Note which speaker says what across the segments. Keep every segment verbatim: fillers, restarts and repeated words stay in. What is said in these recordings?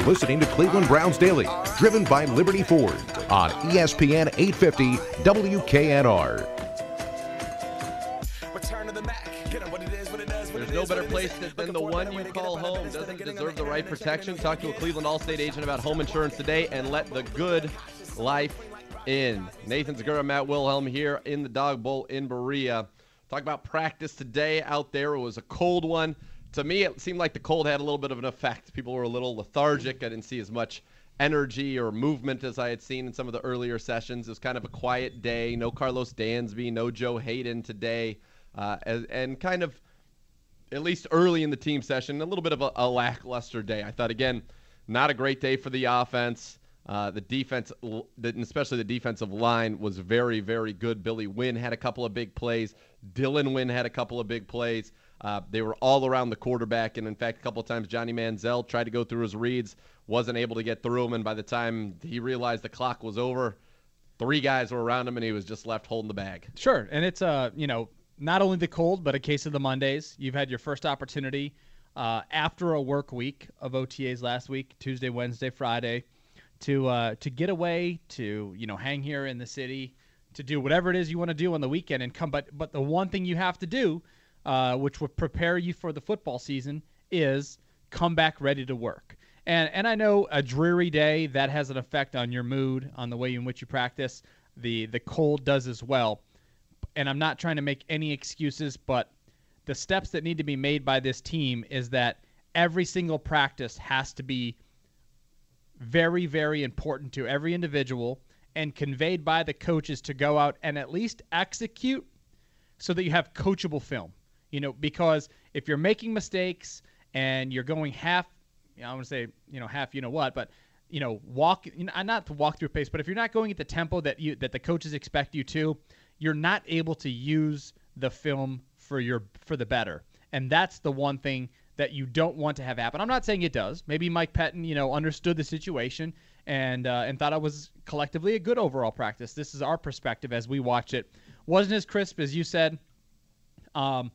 Speaker 1: listening to Cleveland Browns Daily, driven by Liberty Ford on E S P N eight fifty W K N R.
Speaker 2: There's no better place than the one you call home. Doesn't deserve the right protection? Talk to a Cleveland Allstate agent about home insurance today and let the good life in. Nathan Zegura, Matt Wilhelm here in the Dog Bowl in Berea. Talk about practice today out there. It was a cold one. To me, it seemed like the cold had a little bit of an effect. People were a little lethargic. I didn't see as much energy or movement as I had seen in some of the earlier sessions. It was kind of a quiet day. No Carlos Dansby, no Joe Hayden today. Uh, and, and kind of, at least early in the team session, a little bit of a, a lackluster day. I thought, again, not a great day for the offense. Uh, the defense, especially the defensive line, was very, very good. Billy Wynn had a couple of big plays. Dylan Wynn had a couple of big plays. Uh, they were all around the quarterback, and in fact, a couple of times Johnny Manziel tried to go through his reads, wasn't able to get through them, and by the time he realized the clock was over, three guys were around him, and he was just left holding the bag.
Speaker 3: Sure, and it's, uh, you know, not only the cold, but a case of the Mondays. You've had your first opportunity uh, after a work week of O T As last week, Tuesday, Wednesday, Friday, to uh, to get away, to, you know, hang here in the city, to do whatever it is you want to do on the weekend and come. But but the one thing you have to do, uh, which would prepare you for the football season, is come back ready to work. And and I know a dreary day, that has an effect on your mood, on the way in which you practice. The the cold does as well. And I'm not trying to make any excuses, but the steps that need to be made by this team is that every single practice has to be very, very important to every individual and conveyed by the coaches to go out and at least execute so that you have coachable film. You know, because if you're making mistakes and you're going half, you know, I want to say, you know, half, you know what, but, you know, walk, you know, not to walk through pace, but if you're not going at the tempo that you that the coaches expect you to, you're not able to use the film for your for the better. And that's the one thing that you don't want to have happen. I'm not saying it does. Maybe Mike Pettin, you know, understood the situation and uh, and thought it was collectively a good overall practice. This is our perspective as we watch it. Wasn't as crisp as you said. Um,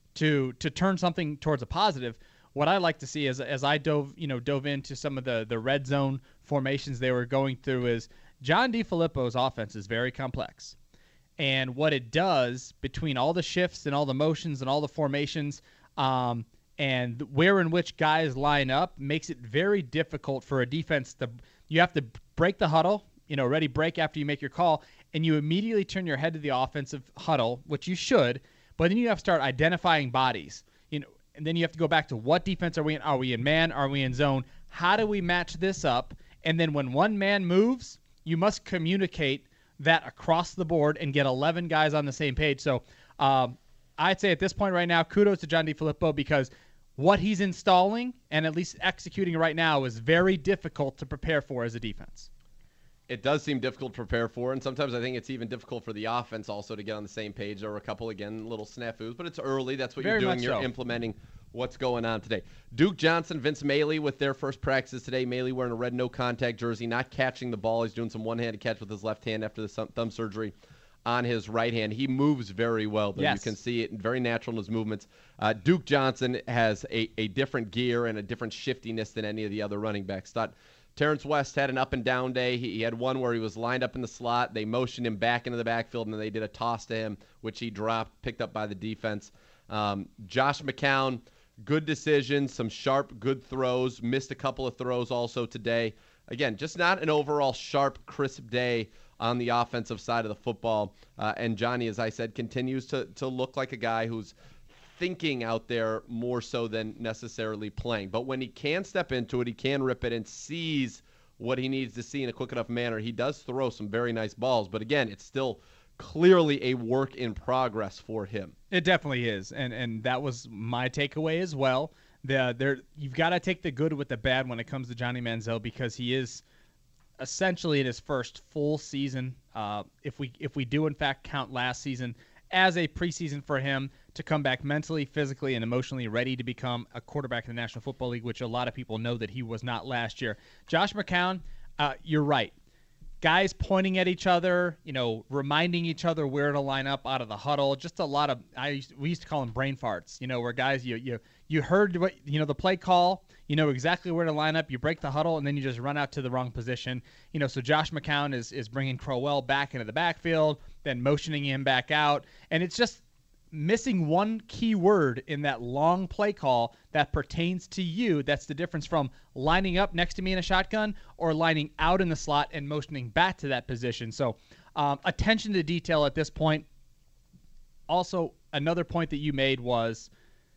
Speaker 3: to to turn something towards a positive, what I like to see is as I dove you know dove into some of the the red zone formations they were going through is John DeFilippo's offense is very complex. And what it does between all the shifts and all the motions and all the formations um, and where in which guys line up makes it very difficult for a defense to – you have to break the huddle, you know, ready break after you make your call, and you immediately turn your head to the offensive huddle, which you should, but then you have to start identifying bodies. You know, and then you have to go back to what defense are we in? Are we in man? Are we in zone? How do we match this up? And then when one man moves, you must communicate that across the board and get eleven guys on the same page. So um, I'd say at this point right now, kudos to John DeFilippo because what he's installing and at least executing right now is very difficult to prepare for as a defense.
Speaker 2: It does seem difficult to prepare for, and sometimes I think it's even difficult for the offense also to get on the same page. There were a couple, again, little snafus, but it's early. That's what
Speaker 3: Very
Speaker 2: you're
Speaker 3: much
Speaker 2: doing. You're
Speaker 3: so.
Speaker 2: implementing what's going on today. Duke Johnson, Vince Mailey with their first practices today. Mailey wearing a red no-contact jersey, not catching the ball. He's doing some one-handed catch with his left hand after the thumb surgery on his right hand. He moves very well, though.
Speaker 3: Yes.
Speaker 2: You can see it very natural in his movements. Uh, Duke Johnson has a, a different gear and a different shiftiness than any of the other running backs. Thought Terrence West had an up-and-down day. He, he had one where he was lined up in the slot. They motioned him back into the backfield, and then they did a toss to him, which he dropped, picked up by the defense. Um, Josh McCown, good decisions, some sharp, good throws. Missed a couple of throws also today. Again, just not an overall sharp, crisp day on the offensive side of the football. Uh, and Johnny, as I said, continues to to look like a guy who's thinking out there more so than necessarily playing. But when he can step into it, he can rip it and sees what he needs to see in a quick enough manner. He does throw some very nice balls. But again, it's still clearly a work in progress for him.
Speaker 3: It definitely is, and and that was my takeaway as well. The there you've got to take the good with the bad when it comes to Johnny Manziel because he is essentially in his first full season. Uh, if we if we do in fact count last season as a preseason for him to come back mentally, physically, and emotionally ready to become a quarterback in the National Football League, which a lot of people know that he was not last year. Josh McCown, uh, you're right. guys pointing at each other, you know, reminding each other where to line up out of the huddle. Just a lot of I used, we used to call them brain farts. You know, where guys you you you heard what you know the play call, you know exactly where to line up. You break the huddle and then you just run out to the wrong position. You know, so Josh McCown is is bringing Crowell back into the backfield, then motioning him back out, and it's just missing one key word in that long play call that pertains to you. That's the difference from lining up next to me in a shotgun or lining out in the slot and motioning back to that position. So um, attention to detail at this point. Also, another point that you made was,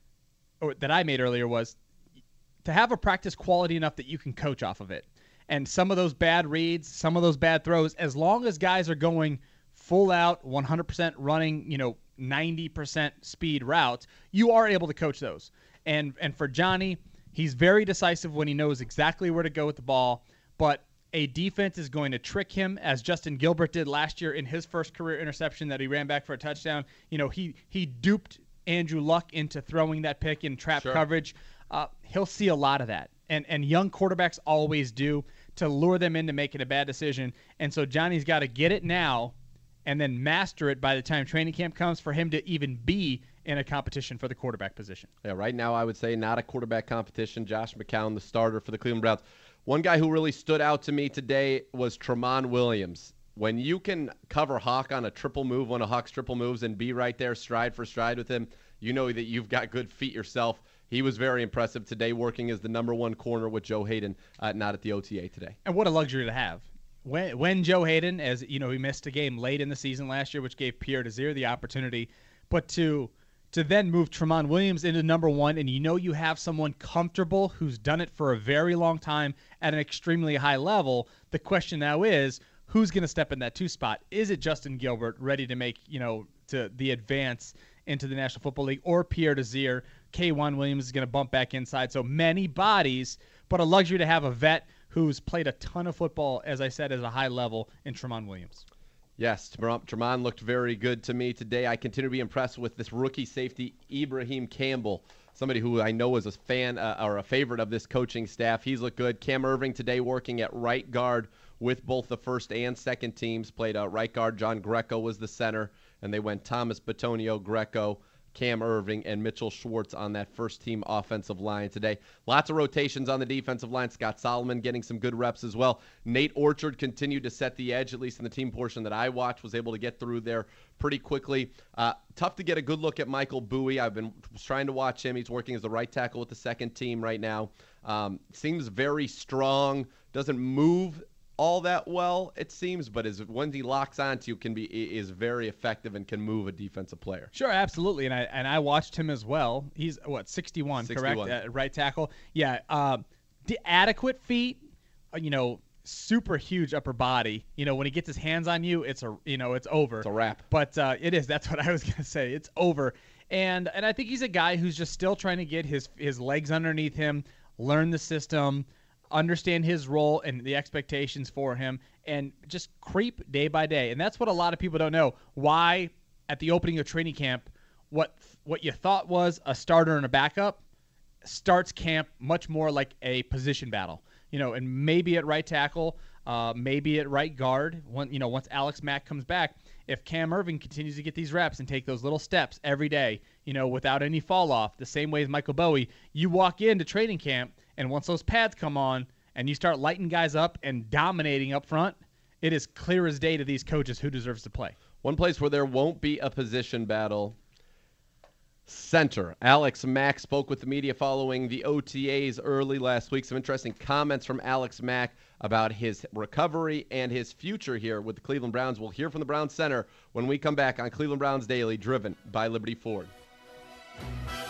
Speaker 3: or that I made earlier was, to have a practice quality enough that you can coach off of it. And some of those bad reads, some of those bad throws, as long as guys are going full out, one hundred percent running, you know, ninety percent speed routes, you are able to coach those. And and for Johnny, he's very decisive when he knows exactly where to go with the ball, but a defense is going to trick him, as Justin Gilbert did last year in his first career interception that he ran back for a touchdown. You know, he he duped Andrew Luck into throwing that pick in trap
Speaker 2: Sure.
Speaker 3: coverage. Uh, he'll see a lot of that. And and young quarterbacks always do, to lure them into making a bad decision. And so Johnny's got to get it now and then master it by the time training camp comes for him to even be in a competition for the quarterback position.
Speaker 2: Yeah, right now I would say not a quarterback competition. Josh McCown, the starter for the Cleveland Browns. One guy who really stood out to me today was Tramon Williams. When you can cover Hawk on a triple move, one of Hawk's triple moves, and be right there stride for stride with him, you know that you've got good feet yourself. He was very impressive today, working as the number one corner with Joe Hayden, uh, not at the O T A today.
Speaker 3: And what a luxury to have. When, when Joe Hayden, as you know, he missed a game late in the season last year, which gave Pierre Desir the opportunity, but to to then move Tramon Williams into number one, and you know you have someone comfortable who's done it for a very long time at an extremely high level. The question now is, who's going to step in that two spot? Is it Justin Gilbert, ready to make, you know, to the advance into the National Football League, or Pierre Desir? K one Williams is going to bump back inside. So many bodies, but a luxury to have a vet who's played a ton of football, as I said, at a high level in Tramon Williams.
Speaker 2: Yes, Tramon looked very good to me today. I continue to be impressed with this rookie safety, Ibrahim Campbell, somebody who I know is a fan uh, or a favorite of this coaching staff. He's looked good. Cam Irving today working at right guard with both the first and second teams. Played uh, right guard. John Greco was the center, and they went Thomas Batonio, Greco, Cam Irving, and Mitchell Schwartz on that first-team offensive line today. Lots of rotations on the defensive line. Scott Solomon getting some good reps as well. Nate Orchard continued to set the edge, at least in the team portion that I watched, was able to get through there pretty quickly. Uh, tough to get a good look at Michael Bowie. I've been trying to watch him. He's working as the right tackle with the second team right now. Um, seems very strong, doesn't move all that well, it seems, but is when he locks onto you, can be is very effective and can move a defensive player.
Speaker 3: Sure, absolutely, and I and I watched him as well. He's what sixty-one,
Speaker 2: sixty-one.
Speaker 3: Correct? Uh, right tackle. Yeah, um, the adequate feet. Uh, you know, super huge upper body. You know, when he gets his hands on you, it's a you know it's over.
Speaker 2: It's a wrap.
Speaker 3: But uh, it is. That's what I was gonna say. It's over. And and I think he's a guy who's just still trying to get his his legs underneath him, learn the system, understand his role and the expectations for him, and just creep day by day. And that's what a lot of people don't know. Why at the opening of training camp, what what you thought was a starter and a backup starts camp much more like a position battle. You know, and maybe at right tackle, uh, maybe at right guard. When, you know, once Alex Mack comes back, if Cam Irving continues to get these reps and take those little steps every day, you know, without any fall off, the same way as Michael Bowie, you walk into training camp, and once those pads come on and you start lighting guys up and dominating up front, it is clear as day to these coaches who deserves to play.
Speaker 2: One place where there won't be a position battle, center. Alex Mack spoke with the media following the O T As early last week. Some interesting comments from Alex Mack about his recovery and his future here with the Cleveland Browns. We'll hear from the Browns center when we come back on Cleveland Browns Daily, driven by Liberty Ford.